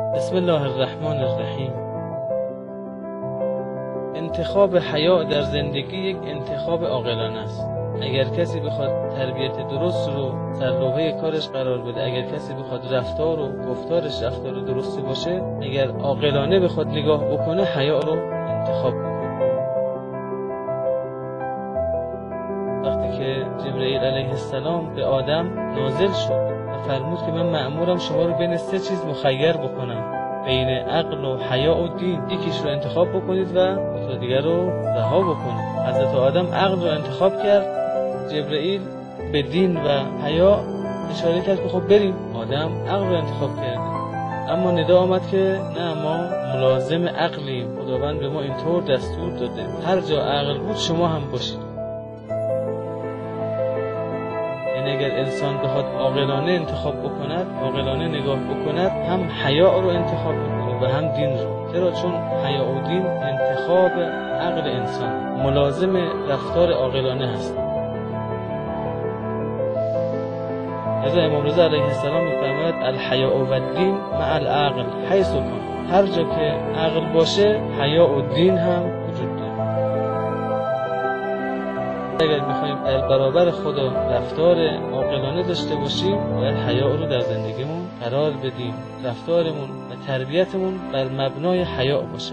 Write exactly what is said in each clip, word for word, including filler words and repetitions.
بسم الله الرحمن الرحیم. انتخاب حیا در زندگی یک انتخاب عاقلانه است. اگر کسی بخواد تربیت درست رو در لوحه کارش قرار بده، اگر کسی بخواد رفتار و گفتارش رفتار درستی باشه، اگر عاقلانه بخواد نگاه بکنه، حیا رو انتخاب بکنه. وقتی که جبرئیل علیه السلام به آدم نازل شد و فرمود که من مأمورم شما رو بین سه چیز مخیر بکنم، بین عقل و حیا و دین، یکیش رو انتخاب بکنید و تا دیگر رو رها بکنید. حضرت آدم عقل رو انتخاب کرد، جبرئیل به دین و حیا اشاره کرد که خب بریم. آدم عقل رو انتخاب کرد، اما ندا آمد که نه، ما ملازم عقلیم، خداوند به ما اینطور دستور داده هر جا عقل بود شما هم باشید. یعنی اگر انسان بخواد عاقلانه انتخاب بکند، عاقلانه نگاه بکند، هم حیا رو انتخاب میکنه و هم دین رو. چرا؟ چون حیا و دین انتخاب عقل انسان، ملازم رفتار عاقلانه هست. از امام رضا علیه السلام میفرماید الحیا و الدین مع العقل حیث کن. هر جا که عقل باشه، حیا و دین هم وجود داره. اگر میخوایم در برابر خدا رفتار عاقلانه داشته باشیم، باید حیا رو در زندگیمون قرار بدیم، رفتارمون و تربیتمون بر مبنای حیا باشه.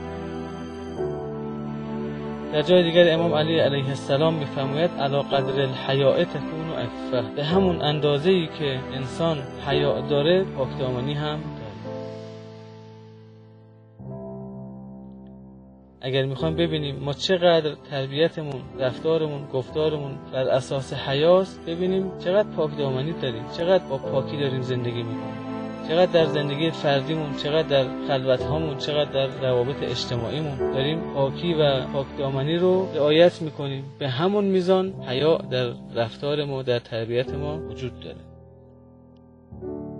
در جای دیگر امام علی علیه السلام میفرماید علی قدر الحیاء تکون عفه. به همون اندازه‌ای که انسان حیا داره، پاکدامنی هم داره. اگر میخوایم ببینیم ما چقدر تربیتمون، رفتارمون، گفتارمون بر اساس حیاست، ببینیم چقدر پاکدامنی داریم، چقدر با پاکی داریم زندگی میکنیم، چقدر در زندگی فردیمون، چقدر در خلوت‌هامون، چقدر در روابط اجتماعیمون داریم پاکی و پاکدامنی رو رعایت میکنیم. به همون میزان حیا در رفتار ما، در تربیت ما وجود داره.